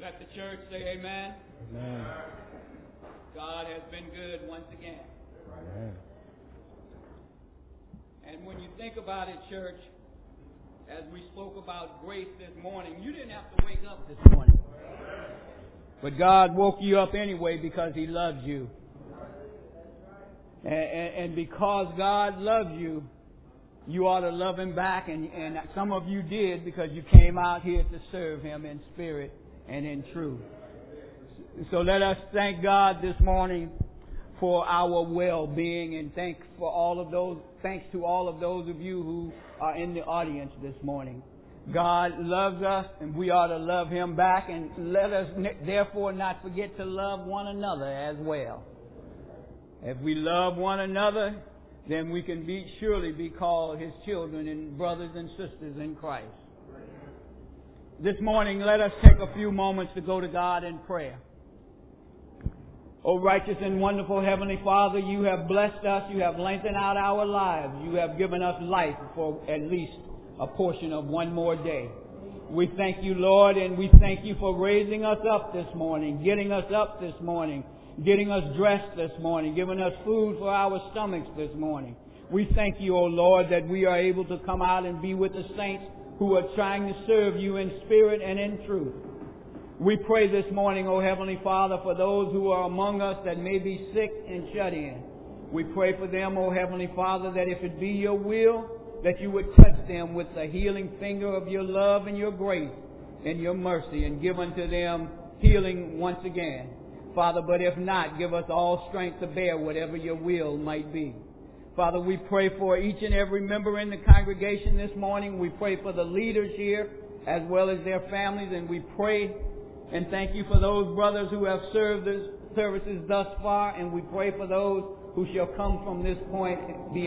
Let the church say amen. Amen. God has been good once again. Amen. And when you think about it, church, as we spoke about grace this morning, you didn't have to wake up this morning. But God woke you up anyway because He loves you. And because God loves you, you ought to love Him back. And some of you did because you came out here to serve Him in spirit and in truth. So let us thank God this morning for our well-being, and thanks to all of those of you who are in the audience this morning. God loves us, and we ought to love Him back, and let us therefore not forget to love one another as well. If we love one another, then we can surely be called His children and brothers and sisters in Christ. This morning, let us take a few moments to go to God in prayer. O righteous and wonderful Heavenly Father, You have blessed us. You have lengthened out our lives. You have given us life for at least a portion of one more day. We thank You, Lord, and we thank You for raising us up this morning, getting us up this morning, getting us dressed this morning, giving us food for our stomachs this morning. We thank You, O Lord, that we are able to come out and be with the saints who are trying to serve You in spirit and in truth. We pray this morning, O Heavenly Father, for those who are among us that may be sick and shut in. We pray for them, O Heavenly Father, that if it be Your will, that You would touch them with the healing finger of Your love and Your grace and Your mercy, and give unto them healing once again. Father, but if not, give us all strength to bear whatever Your will might be. Father, we pray for each and every member in the congregation this morning. We pray for the leaders here as well as their families, and we pray and thank You for those brothers who have served the services thus far, and we pray for those who shall come from this point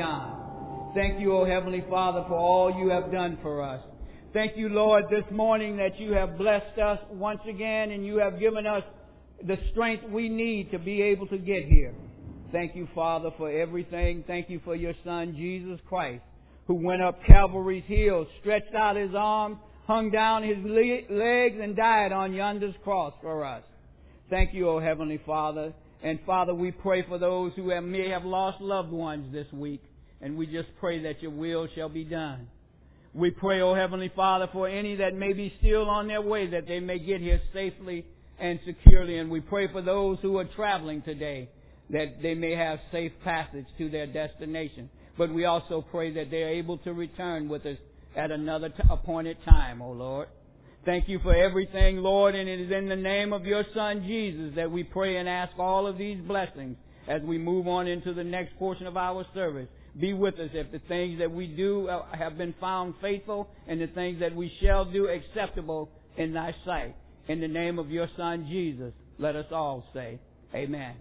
beyond. Thank You, O Heavenly Father, for all You have done for us. Thank You, Lord, this morning that You have blessed us once again, and You have given us the strength we need to be able to get here. Thank You, Father, for everything. Thank You for Your Son, Jesus Christ, who went up Calvary's hill, stretched out His arms, hung down His legs, and died on yonder's cross for us. Thank You, O Heavenly Father. And Father, we pray for those who may have lost loved ones this week, and we just pray that Your will shall be done. We pray, O Heavenly Father, for any that may be still on their way, that they may get here safely and securely. And we pray for those who are traveling today, that they may have safe passage to their destination. But we also pray that they are able to return with us at another appointed time, O Lord. Thank You for everything, Lord, and it is in the name of Your Son, Jesus, that we pray and ask all of these blessings as we move on into the next portion of our service. Be with us if the things that we do have been found faithful, and the things that we shall do acceptable in Thy sight. In the name of Your Son, Jesus, let us all say, amen.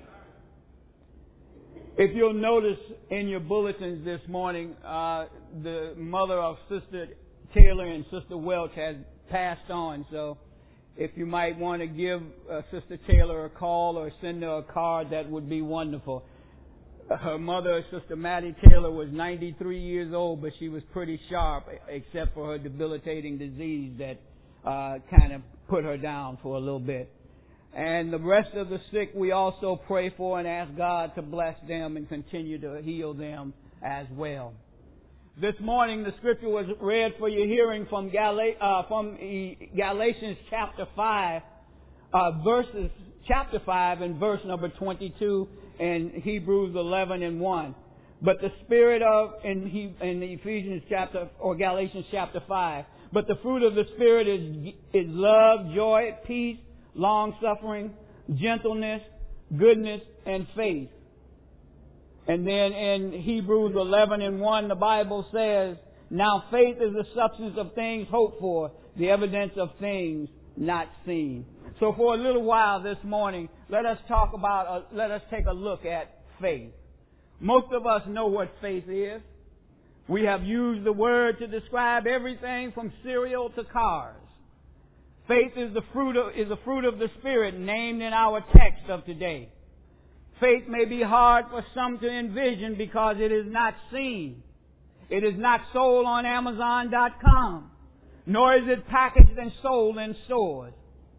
If you'll notice in your bulletins this morning, the mother of Sister Taylor and Sister Welch has passed on. So if you might want to give Sister Taylor a call or send her a card, that would be wonderful. Her mother, Sister Mattie Taylor, was 93 years old, but she was pretty sharp, except for her debilitating disease that kind of put her down for a little bit. And the rest of the sick we also pray for and ask God to bless them and continue to heal them as well. This morning the scripture was read for your hearing from Galatians chapter 5, chapter 5 and verse number 22, and Hebrews 11 and 1. But the spirit of, in Ephesians chapter, or Galatians chapter 5, but the fruit of the Spirit is love, joy, peace, long-suffering, gentleness, goodness, and faith. And then in Hebrews 11 and 1, the Bible says, now faith is the substance of things hoped for, the evidence of things not seen. So for a little while this morning, let us take a look at faith. Most of us know what faith is. We have used the word to describe everything from cereal to cars. Faith is the fruit of the Spirit named in our text of today. Faith may be hard for some to envision because it is not seen. It is not sold on Amazon.com, nor is it packaged and sold in stores.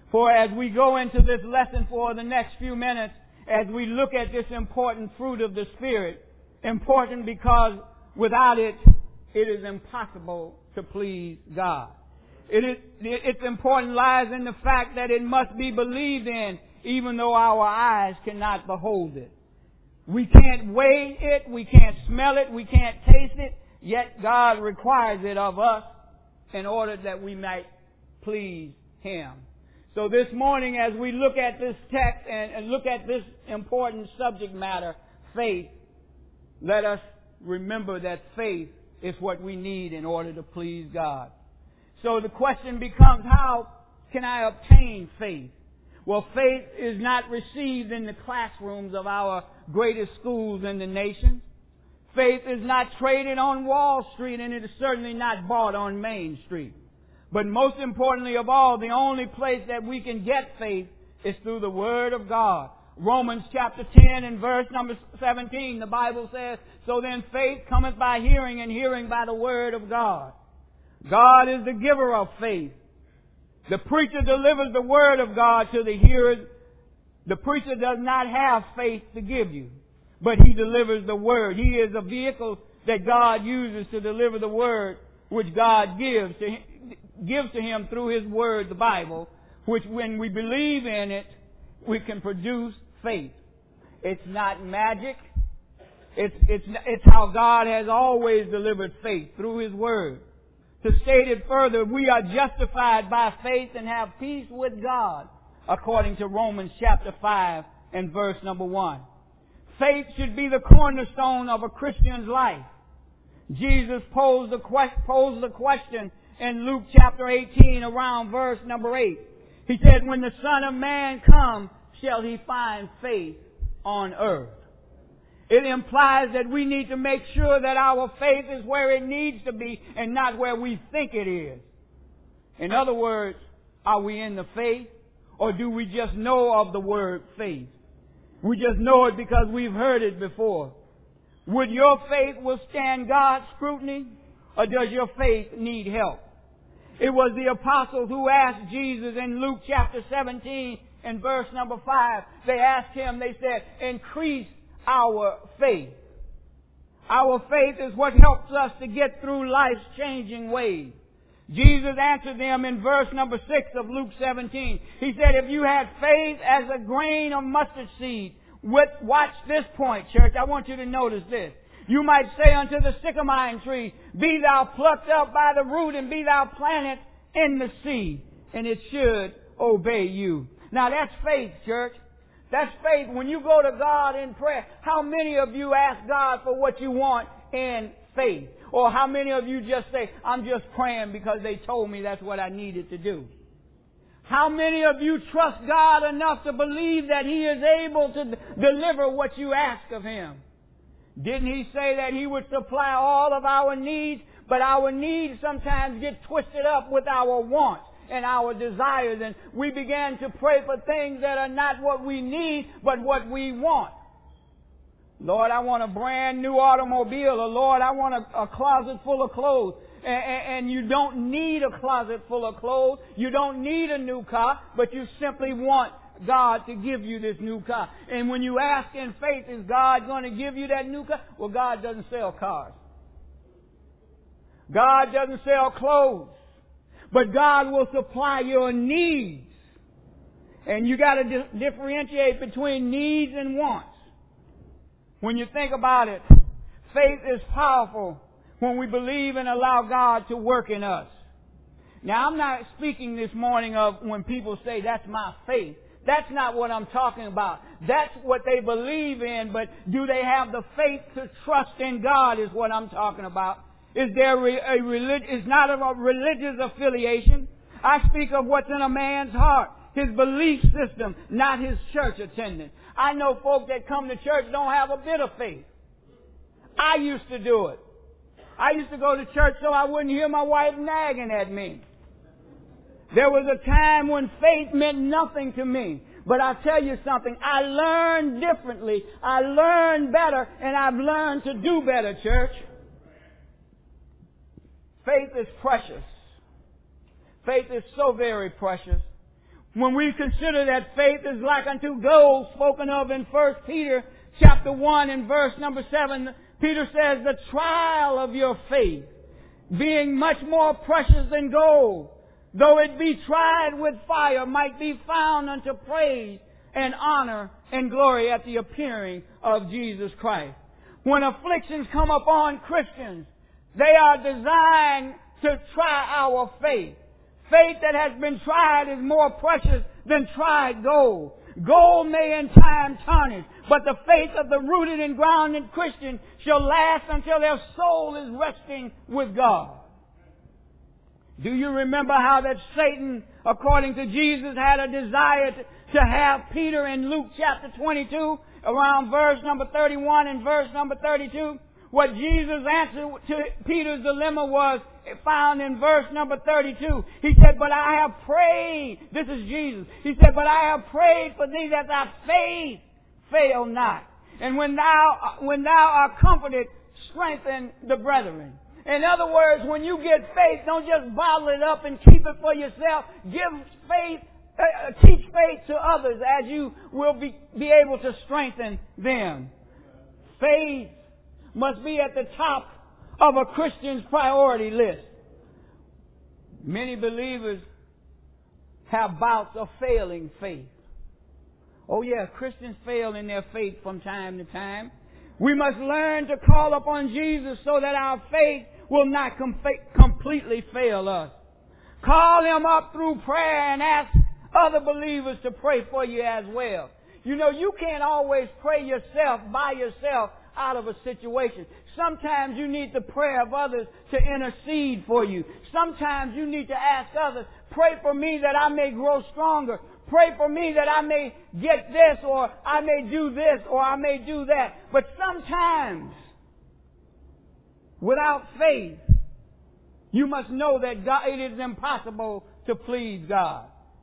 For as we go into this lesson for the next few minutes, as we look at this important fruit of the Spirit, important because without it, it is impossible to please God. Its importance lies in the fact that it must be believed in, even though our eyes cannot behold it. We can't weigh it, we can't smell it, we can't taste it, yet God requires it of us in order that we might please Him. So this morning, as we look at this text and look at this important subject matter, faith, let us remember that faith is what we need in order to please God. So the question becomes, how can I obtain faith? Well, faith is not received in the classrooms of our greatest schools in the nation. Faith is not traded on Wall Street, and it is certainly not bought on Main Street. But most importantly of all, the only place that we can get faith is through the Word of God. Romans chapter 10 and verse number 17, the Bible says, "So then faith cometh by hearing, and hearing by the Word of God." God is the giver of faith. The preacher delivers the Word of God to the hearers. The preacher does not have faith to give you, but he delivers the Word. He is a vehicle that God uses to deliver the Word, which God gives to him through His Word, the Bible, which when we believe in it, we can produce faith. It's not magic. It's how God has always delivered faith, through His Word. To state it further, we are justified by faith and have peace with God, according to Romans chapter 5 and verse number 1. Faith should be the cornerstone of a Christian's life. Jesus posed the question in Luke chapter 18 around verse number 8. He said, "When the Son of Man comes, shall He find faith on earth?" It implies that we need to make sure that our faith is where it needs to be and not where we think it is. In other words, are we in the faith, or do we just know of the word faith? We just know it because we've heard it before. Would your faith withstand God's scrutiny, or does your faith need help? It was the apostles who asked Jesus in Luke chapter 17 and verse number 5. They asked Him, they said, "Increase our faith." Our faith is what helps us to get through life's changing ways. Jesus answered them in verse number 6 of Luke 17. He said, "If you had faith as a grain of mustard seed," watch this point, church. I want you to notice this. "You might say unto the sycamore tree, Be thou plucked up by the root, and be thou planted in the sea, and it should obey you." Now that's faith, church. That's faith. When you go to God in prayer, how many of you ask God for what you want in faith? Or how many of you just say, "I'm just praying because they told me that's what I needed to do"? How many of you trust God enough to believe that He is able to deliver what you ask of Him? Didn't He say that He would supply all of our needs? But our needs sometimes get twisted up with our wants and our desires, and we began to pray for things that are not what we need, but what we want. Lord, I want a brand new automobile. Or Lord, I want a closet full of clothes. And you don't need a closet full of clothes. You don't need a new car, but you simply want God to give you this new car. And when you ask in faith, is God going to give you that new car? Well, God doesn't sell cars. God doesn't sell clothes. But God will supply your needs. And you got to differentiate between needs and wants. When you think about it, faith is powerful when we believe and allow God to work in us. Now, I'm not speaking this morning of when people say, "That's my faith." That's not what I'm talking about. That's what they believe in, but do they have the faith to trust in God is what I'm talking about. Is there it's not a religious affiliation. I speak of what's in a man's heart, his belief system, not his church attendance. I know folk that come to church don't have a bit of faith. I used to do it. I used to go to church so I wouldn't hear my wife nagging at me. There was a time when faith meant nothing to me. But I'll tell you something. I learned differently. I learned better, and I've learned to do better, church. Faith is precious. Faith is so very precious. when we consider that faith is like unto gold spoken of in 1 Peter chapter 1 and verse number 7, Peter says, the trial of your faith, being much more precious than gold, though it be tried with fire, might be found unto praise and honor and glory at the appearing of Jesus Christ. When afflictions come upon Christians, they are designed to try our faith. Faith that has been tried is more precious than tried gold. Gold may in time tarnish, but the faith of the rooted and grounded Christian shall last until their soul is resting with God. Do you remember how that Satan, according to Jesus, had a desire to have Peter in Luke chapter 22, around verse number 31 and verse number 32? What Jesus' answer to Peter's dilemma was found in verse number 32. He said, but I have prayed. This is Jesus. He said, but I have prayed for thee that thy faith fail not. And when thou art comforted, strengthen the brethren. In other words, when you get faith, don't just bottle it up and keep it for yourself. Give faith, teach faith to others as you will be able to strengthen them. Faith must be at the top of a Christian's priority list. Many believers have bouts of failing faith. Oh yeah, Christians fail in their faith from time to time. We must learn to call upon Jesus so that our faith will not completely fail us. Call Him up through prayer and ask other believers to pray for you as well. You know, you can't always pray yourself by yourself out of a situation. Sometimes you need the prayer of others to intercede for you. Sometimes you need to ask others, pray for me that I may grow stronger. Pray for me that I may get this, or I may do this, or I may do that. But sometimes, without faith, you must know that God, it is impossible to please God.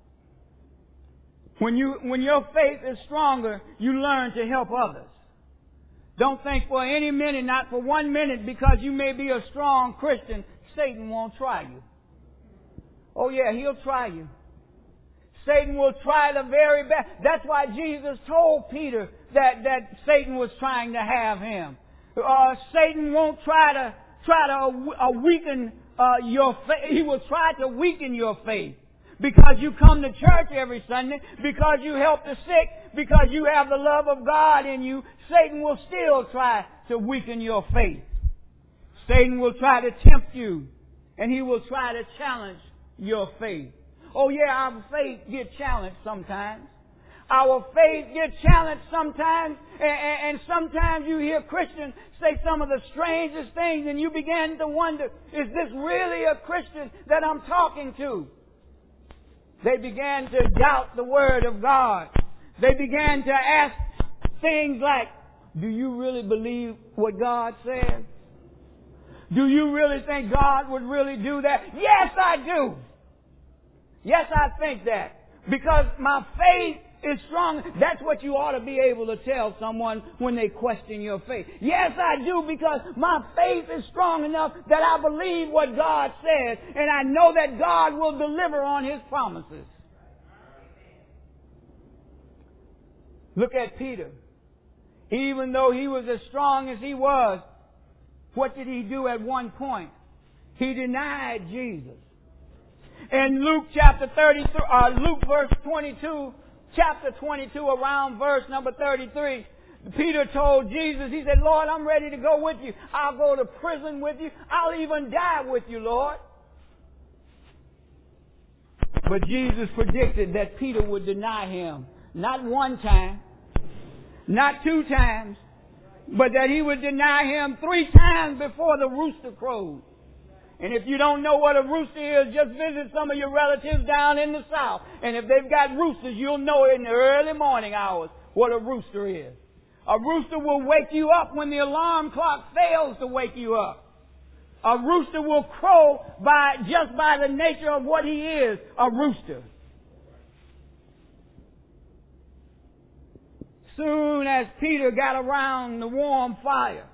When your faith is stronger, you learn to help others. Don't think for any minute, not for 1 minute, because you may be a strong Christian, Satan won't try you. Oh yeah, he'll try you. Satan will try the very best. That's why Jesus told Peter that Satan was trying to have him. Satan won't try to weaken your faith. He will try to weaken your faith. Because you come to church every Sunday, because you help the sick, because you have the love of God in you, Satan will still try to weaken your faith. Satan will try to tempt you, and he will try to challenge your faith. Oh yeah, our faith gets challenged sometimes. Our faith gets challenged sometimes, and sometimes you hear Christians say some of the strangest things, and you begin to wonder, is this really a Christian that I'm talking to? They began to doubt the Word of God. They began to ask things like, do you really believe what God says? Do you really think God would really do that? Yes, I do. Yes, I think that. Because my faith is strong. That's what you ought to be able to tell someone when they question your faith. Yes, I do, because my faith is strong enough that I believe what God says, and I know that God will deliver on His promises. Look at Peter. Even though he was as strong as he was, what did he do at one point? He denied Jesus. In Luke chapter 33, Luke verse 22, chapter 22, around verse number 33, Peter told Jesus, he said, Lord, I'm ready to go with you. I'll go to prison with you. I'll even die with you, Lord. But Jesus predicted that Peter would deny Him. Not one time, not 2 times, but that he would deny Him 3 times before the rooster crowed. And if you don't know what a rooster is, just visit some of your relatives down in the South. And if they've got roosters, you'll know in the early morning hours what a rooster is. A rooster will wake you up when the alarm clock fails to wake you up. A rooster will crow just by the nature of what he is, a rooster. Soon as Peter got around the warm fire,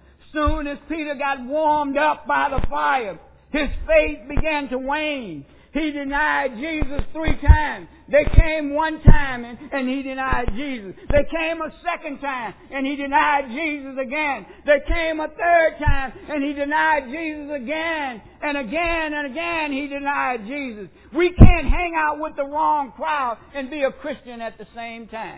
soon as Peter got warmed up by the fire, his faith began to wane. He denied Jesus 3 times. They came one time and he denied Jesus. They came a second time and he denied Jesus again. They came a third time and he denied Jesus again. And again and again he denied Jesus. We can't hang out with the wrong crowd and be a Christian at the same time.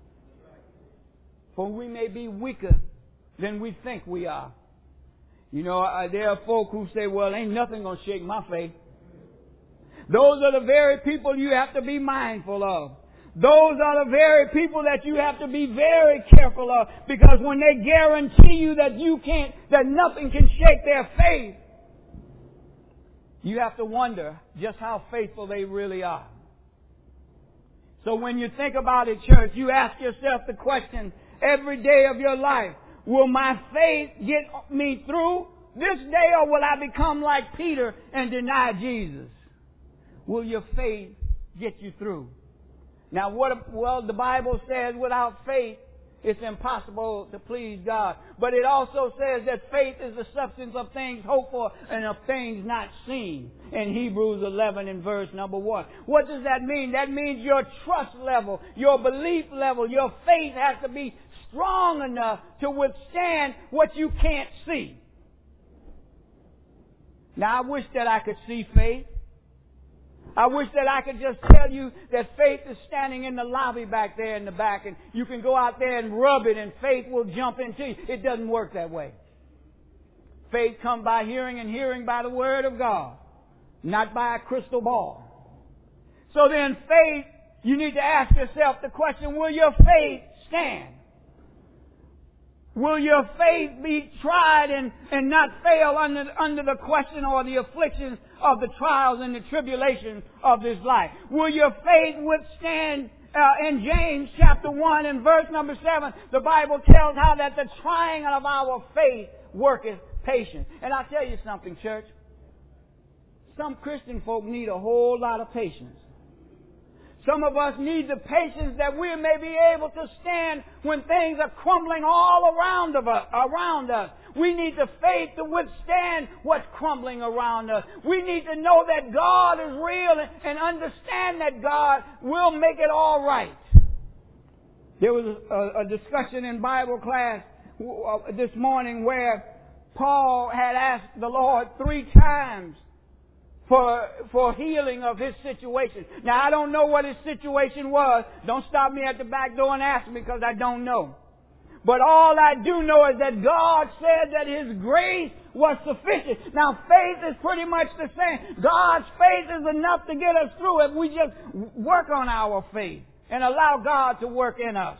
For we may be weaker than we think we are. You know, there are folk who say, well, ain't nothing going to shake my faith. Those are the very people you have to be mindful of. Those are the very people that you have to be very careful of, because when they guarantee you that that nothing can shake their faith, you have to wonder just how faithful they really are. So when you think about it, church, you ask yourself the question every day of your life, will my faith get me through this day, or will I become like Peter and deny Jesus? Will your faith get you through? Now, the Bible says without faith, it's impossible to please God. But it also says that faith is the substance of things hoped for and of things not seen. In Hebrews 11 and verse number 1. What does that mean? That means your trust level, your belief level, your faith has to be strong enough to withstand what you can't see. Now, I wish that I could see faith. I wish that I could just tell you that faith is standing in the lobby back there in the back, and you can go out there and rub it and faith will jump into you. It doesn't work that way. Faith comes by hearing, and hearing by the Word of God, not by a crystal ball. So then faith, you need to ask yourself the question, will your faith stand? Will your faith be tried and not fail under the question or the afflictions of the trials and the tribulations of this life? Will your faith withstand? In James chapter 1 and verse number 7, the Bible tells how that the trying of our faith worketh patience. And I'll tell you something, church. Some Christian folk need a whole lot of patience. Some of us need the patience that we may be able to stand when things are crumbling all around us. We need the faith to withstand what's crumbling around us. We need to know that God is real and understand that God will make it all right. There was a discussion in Bible class this morning where Paul had asked the Lord 3 times for healing of his situation. Now, I don't know what his situation was. Don't stop me at the back door and ask me, because I don't know. But all I do know is that God said that His grace was sufficient. Now, faith is pretty much the same. God's faith is enough to get us through if we just work on our faith and allow God to work in us.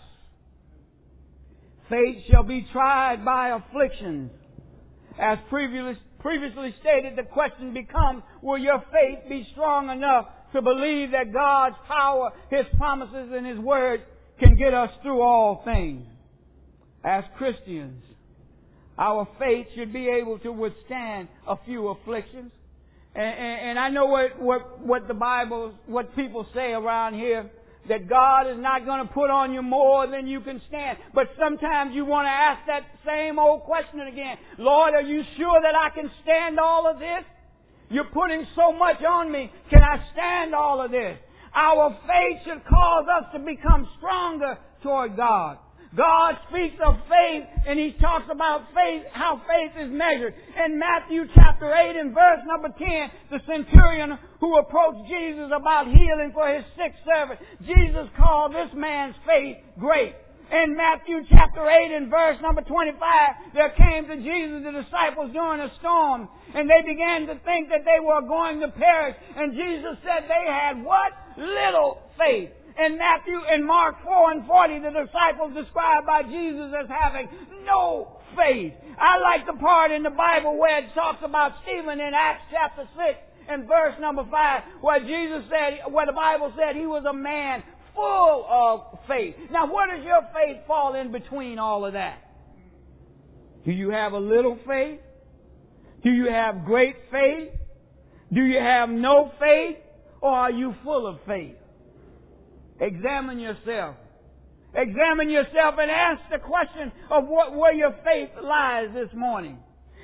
Faith shall be tried by afflictions. As previously stated, the question becomes, will your faith be strong enough to believe that God's power, His promises, and His word can get us through all things? As Christians, our faith should be able to withstand a few afflictions. And I know what the Bible, what people say around here, that God is not going to put on you more than you can stand. But sometimes you want to ask that same old question again. Lord, are you sure that I can stand all of this? You're putting so much on me. Can I stand all of this? Our faith should cause us to become stronger toward God. God speaks of faith, and He talks about faith, how faith is measured. In Matthew chapter 8 and verse number 10, the centurion who approached Jesus about healing for his sick servant, Jesus called this man's faith great. In Matthew chapter 8 and verse number 25, there came to Jesus the disciples during a storm, and they began to think that they were going to perish. And Jesus said they had what? Little faith. In Mark 4 and 40, the disciples described by Jesus as having no faith. I like the part in the Bible where it talks about Stephen in Acts chapter 6 and verse number 5, where the Bible said he was a man full of faith. Now, where does your faith fall in between all of that? Do you have a little faith? Do you have great faith? Do you have no faith? Or are you full of faith? Examine yourself. Examine yourself and ask the question of where your faith lies this morning.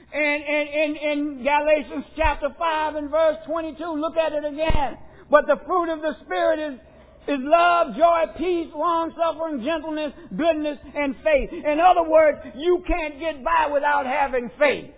in Galatians chapter 5 and verse 22. Look at it again. But the fruit of the Spirit is love, joy, peace, long-suffering, gentleness, goodness, and faith. In other words, you can't get by without having faith.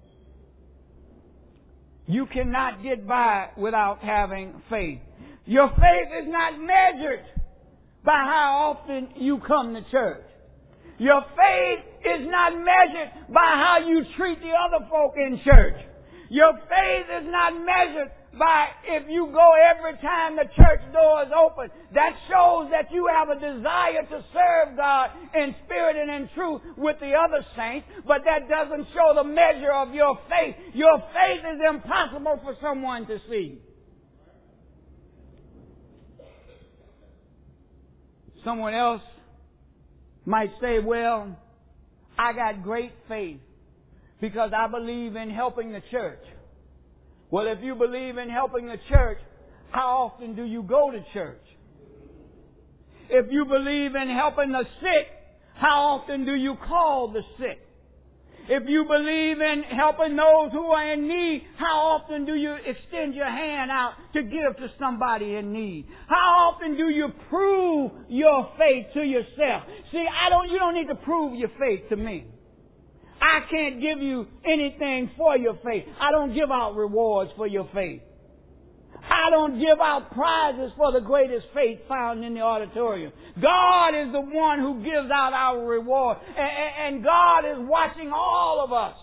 You cannot get by without having faith. Your faith is not measured by how often you come to church. Your faith is not measured by how you treat the other folk in church. Your faith is not measured by if you go every time the church door is open. That shows that you have a desire to serve God in spirit and in truth with the other saints, but that doesn't show the measure of your faith. Your faith is impossible for someone to see. Someone else might say, well, I got great faith because I believe in helping the church. Well, if you believe in helping the church, how often do you go to church? If you believe in helping the sick, how often do you call the sick? If you believe in helping those who are in need, how often do you extend your hand out to give to somebody in need? How often do you prove your faith to yourself? See, you don't need to prove your faith to me. I can't give you anything for your faith. I don't give out rewards for your faith. I don't give out prizes for the greatest faith found in the auditorium. God is the one who gives out our reward. And God is watching all of us.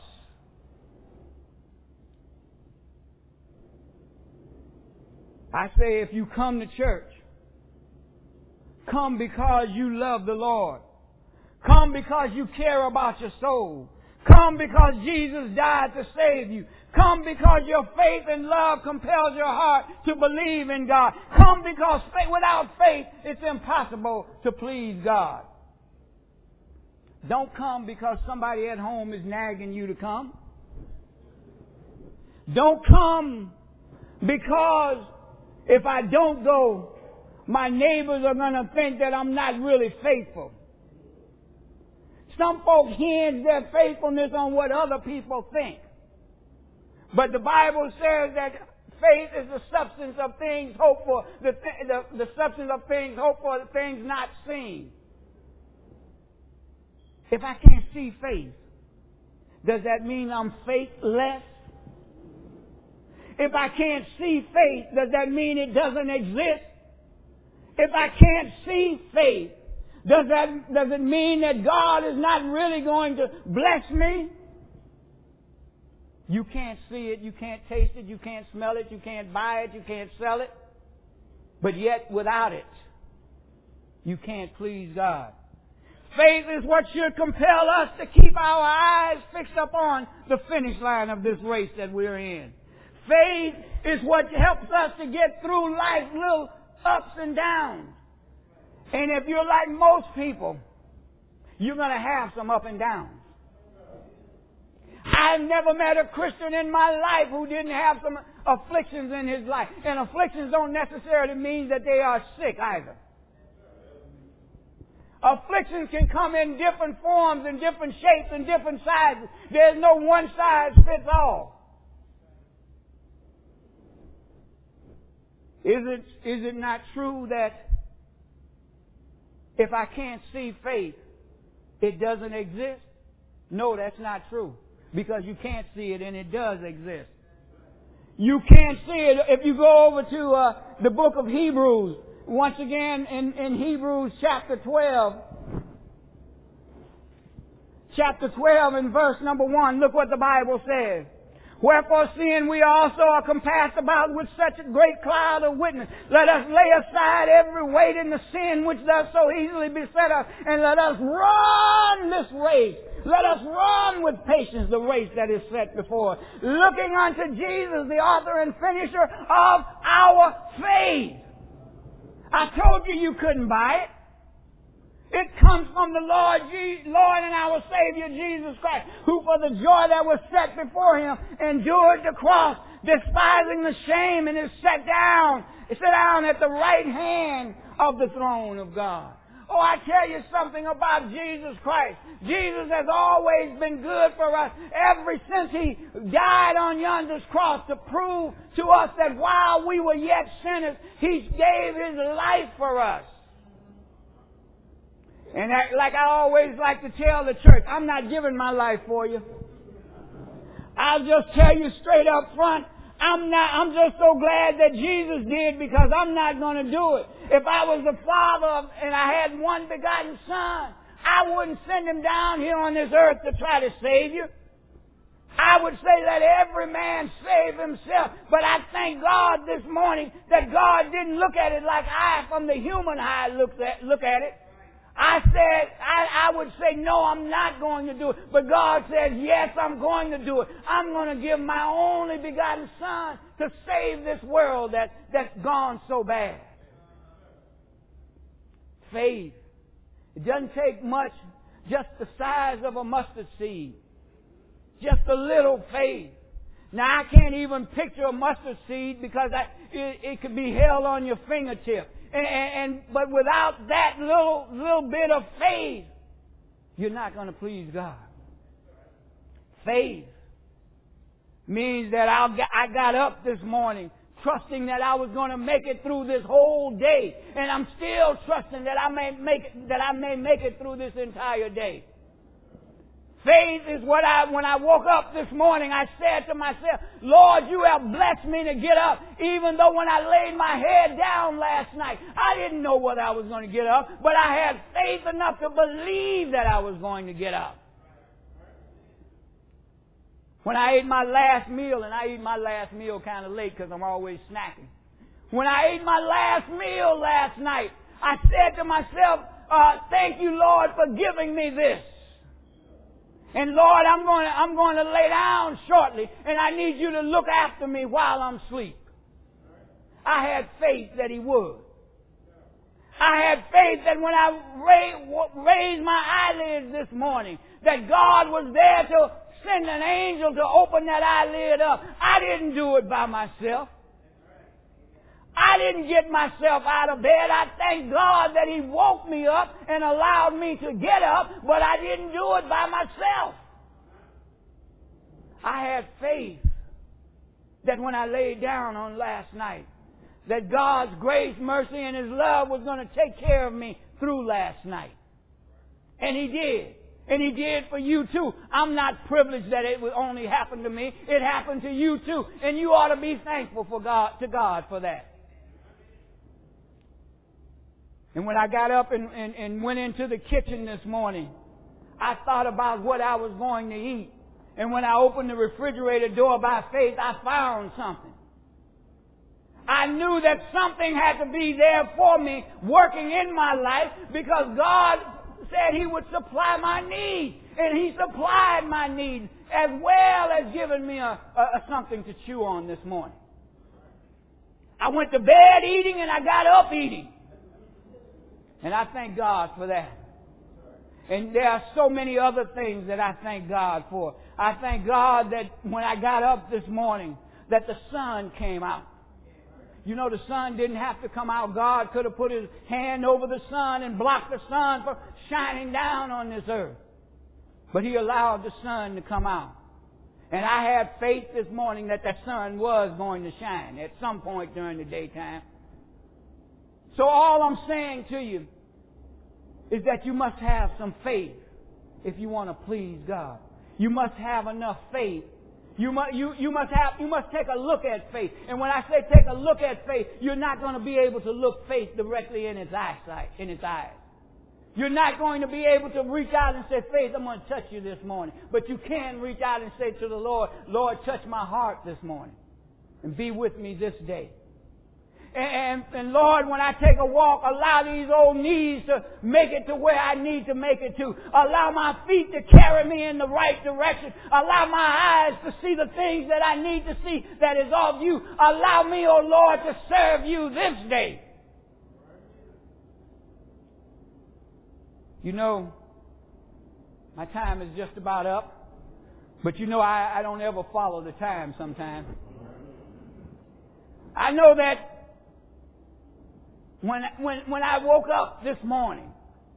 I say if you come to church, come because you love the Lord. Come because you care about your soul. Come because Jesus died to save you. Come because your faith and love compels your heart to believe in God. Come because without faith it's impossible to please God. Don't come because somebody at home is nagging you to come. Don't come because if I don't go, my neighbors are going to think that I'm not really faithful. Some folks hinge their faithfulness on what other people think. But the Bible says that faith is the substance of things hoped for, the substance of things hoped for, the things not seen. If I can't see faith, does that mean I'm faithless? If I can't see faith, does that mean it doesn't exist? If I can't see faith, does it mean that God is not really going to bless me? You can't see it, you can't taste it, you can't smell it, you can't buy it, you can't sell it. But yet without it, you can't please God. Faith is what should compel us to keep our eyes fixed upon the finish line of this race that we're in. Faith is what helps us to get through life's little ups and downs. And if you're like most people, you're going to have some up and downs. I've never met a Christian in my life who didn't have some afflictions in his life. And afflictions don't necessarily mean that they are sick either. Afflictions can come in different forms and different shapes and different sizes. There's no one size fits all. Is it not true that if I can't see faith, it doesn't exist? No, that's not true. Because you can't see it and it does exist. You can't see it. If you go over to the book of Hebrews, once again in Hebrews chapter 12. Chapter 12 and verse number 1, look what the Bible says. Wherefore, seeing we also are compassed about with such a great cloud of witness, let us lay aside every weight and the sin which does so easily beset us, and let us run this race. Let us run with patience the race that is set before us, looking unto Jesus, the author and finisher of our faith. I told you couldn't buy it. It comes from the Lord and our Savior Jesus Christ, who for the joy that was set before Him endured the cross, despising the shame, and is set down at the right hand of the throne of God. Oh, I tell you something about Jesus Christ. Jesus has always been good for us ever since He died on yonder's cross to prove to us that while we were yet sinners, He gave His life for us. And like I always like to tell the church, I'm not giving my life for you. I'll just tell you straight up front, I'm just so glad that Jesus did, because I'm not going to do it. If I was the Father and I had one begotten Son, I wouldn't send Him down here on this earth to try to save you. I would say let every man save himself. But I thank God this morning that God didn't look at it like I, from the human eye, look at it. I would say, no, I'm not going to do it. But God says, yes, I'm going to do it. I'm going to give my only begotten Son to save this world that's gone so bad. Faith. It doesn't take much, just the size of a mustard seed. Just a little faith. Now, I can't even picture a mustard seed because it could be held on your fingertip. But without that little bit of faith, you're not going to please God. Faith means that I got up this morning trusting that I was going to make it through this whole day, and I'm still trusting that I may make it through this entire day. Faith is when I woke up this morning, I said to myself, Lord, you have blessed me to get up. Even though when I laid my head down last night, I didn't know whether I was going to get up, but I had faith enough to believe that I was going to get up. When I ate my last meal, and I eat my last meal kind of late because I'm always snacking. When I ate my last meal last night, I said to myself, thank you, Lord, for giving me this. And Lord, I'm going to lay down shortly, and I need you to look after me while I'm asleep. I had faith that He would. I had faith that when I raised my eyelids this morning, that God was there to send an angel to open that eyelid up. I didn't do it by myself. I didn't get myself out of bed. I thank God that He woke me up and allowed me to get up, but I didn't do it by myself. I had faith that when I laid down on last night, that God's grace, mercy, and His love was going to take care of me through last night. And He did. And He did for you too. I'm not privileged that it would only happen to me. It happened to you too. And you ought to be thankful to God for that. And when I got up and went into the kitchen this morning, I thought about what I was going to eat. And when I opened the refrigerator door by faith, I found something. I knew that something had to be there for me working in my life, because God said He would supply my needs. And He supplied my needs as well as giving me something to chew on this morning. I went to bed eating and I got up eating. And I thank God for that. And there are so many other things that I thank God for. I thank God that when I got up this morning, that the sun came out. You know, the sun didn't have to come out. God could have put His hand over the sun and blocked the sun from shining down on this earth. But He allowed the sun to come out. And I had faith this morning that the sun was going to shine at some point during the daytime. So all I'm saying to you is that you must have some faith if you want to please God. You must have enough faith. You must take a look at faith. And when I say take a look at faith, you're not going to be able to look faith directly in its eyes. You're not going to be able to reach out and say, faith, I'm going to touch you this morning. But you can reach out and say to the Lord, Lord, touch my heart this morning and be with me this day. And Lord, when I take a walk, allow these old knees to make it to where I need to make it to. Allow my feet to carry me in the right direction. Allow my eyes to see the things that I need to see that is of you. Allow me, oh Lord, to serve you this day. You know, my time is just about up. But you know, I don't ever follow the time sometimes. I know that when I woke up this morning,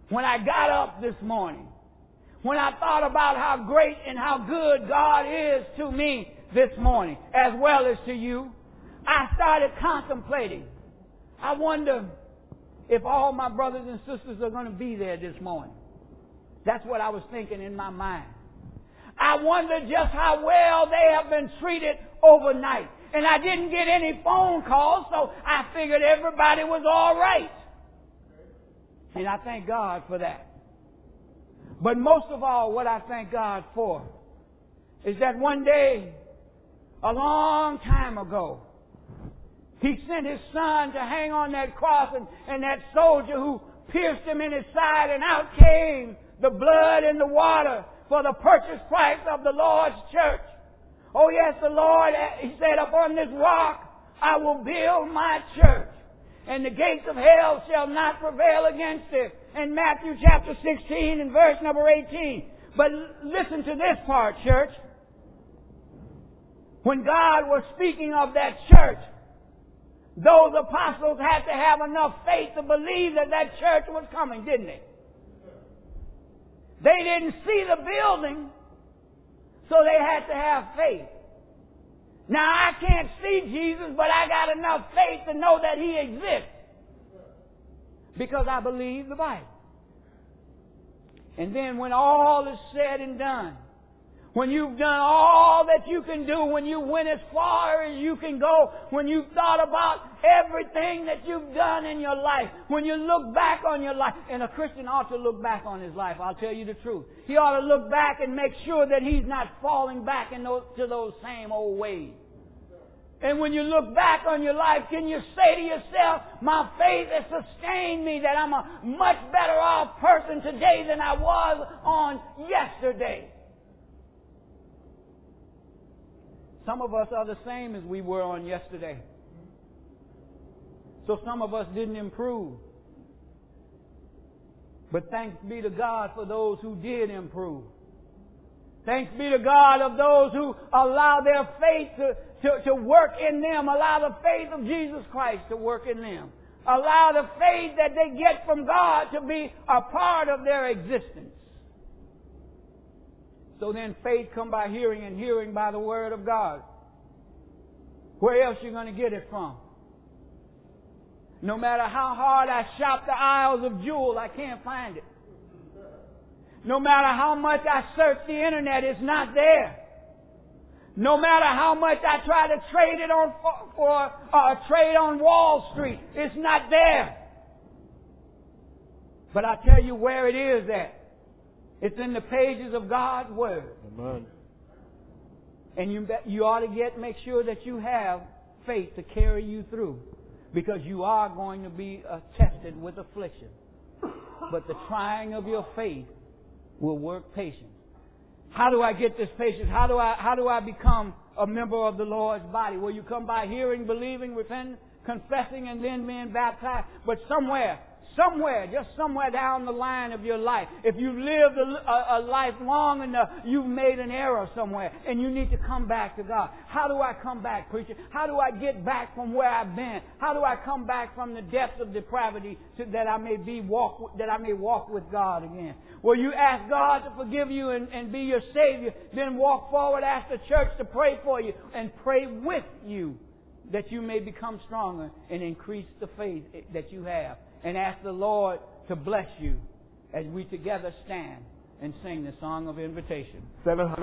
when I got up this morning, when I thought about how great and how good God is to me this morning, as well as to you, I started contemplating. I wonder if all my brothers and sisters are going to be there this morning. That's what I was thinking in my mind. I wonder just how well they have been treated overnight. And I didn't get any phone calls, so I figured everybody was all right. And I thank God for that. But most of all, what I thank God for is that one day, a long time ago, He sent His Son to hang on that cross, and that soldier who pierced Him in His side, and out came the blood and the water for the purchase price of the Lord's church. Oh yes, the Lord, He said, upon this rock I will build my church, and the gates of hell shall not prevail against it. In Matthew chapter 16 and verse number 18. But listen to this part, church. When God was speaking of that church, those apostles had to have enough faith to believe that that church was coming, didn't they? They didn't see the building, so they had to have faith. Now, I can't see Jesus, but I got enough faith to know that He exists, because I believe the Bible. And then when all is said and done, when you've done all that you can do, when you went as far as you can go, when you've thought about everything that you've done in your life, when you look back on your life, and a Christian ought to look back on his life, I'll tell you the truth. He ought to look back and make sure that he's not falling back to those same old ways. And when you look back on your life, can you say to yourself, my faith has sustained me, that I'm a much better off person today than I was on yesterday? Some of us are the same as we were on yesterday. So some of us didn't improve. But thanks be to God for those who did improve. Thanks be to God of those who allow their faith to work in them. Allow the faith of Jesus Christ to work in them. Allow the faith that they get from God to be a part of their existence. So then faith come by hearing, and hearing by the Word of God. Where else are you going to get it from? No matter how hard I shop the aisles of Jewel, I can't find it. No matter how much I search the internet, it's not there. No matter how much I try to trade it on for trade on Wall Street, it's not there. But I tell you where it is at. It's in the pages of God's Word. Amen. And you ought to make sure that you have faith to carry you through, because you are going to be tested with affliction. But the trying of your faith will work patience. How do I get this patience? How do I become a member of the Lord's body? Well, you come by hearing, believing, repenting, confessing, and then being baptized. But somewhere down the line of your life, if you've lived a life long enough, you've made an error somewhere, and you need to come back to God. How do I come back, preacher? How do I get back from where I've been? How do I come back from the depths of depravity that I may walk with God again? Well, you ask God to forgive you and be your Savior, then walk forward, ask the church to pray for you and pray with you, that you may become stronger and increase the faith that you have. And ask the Lord to bless you as we together stand and sing the song of invitation. 700.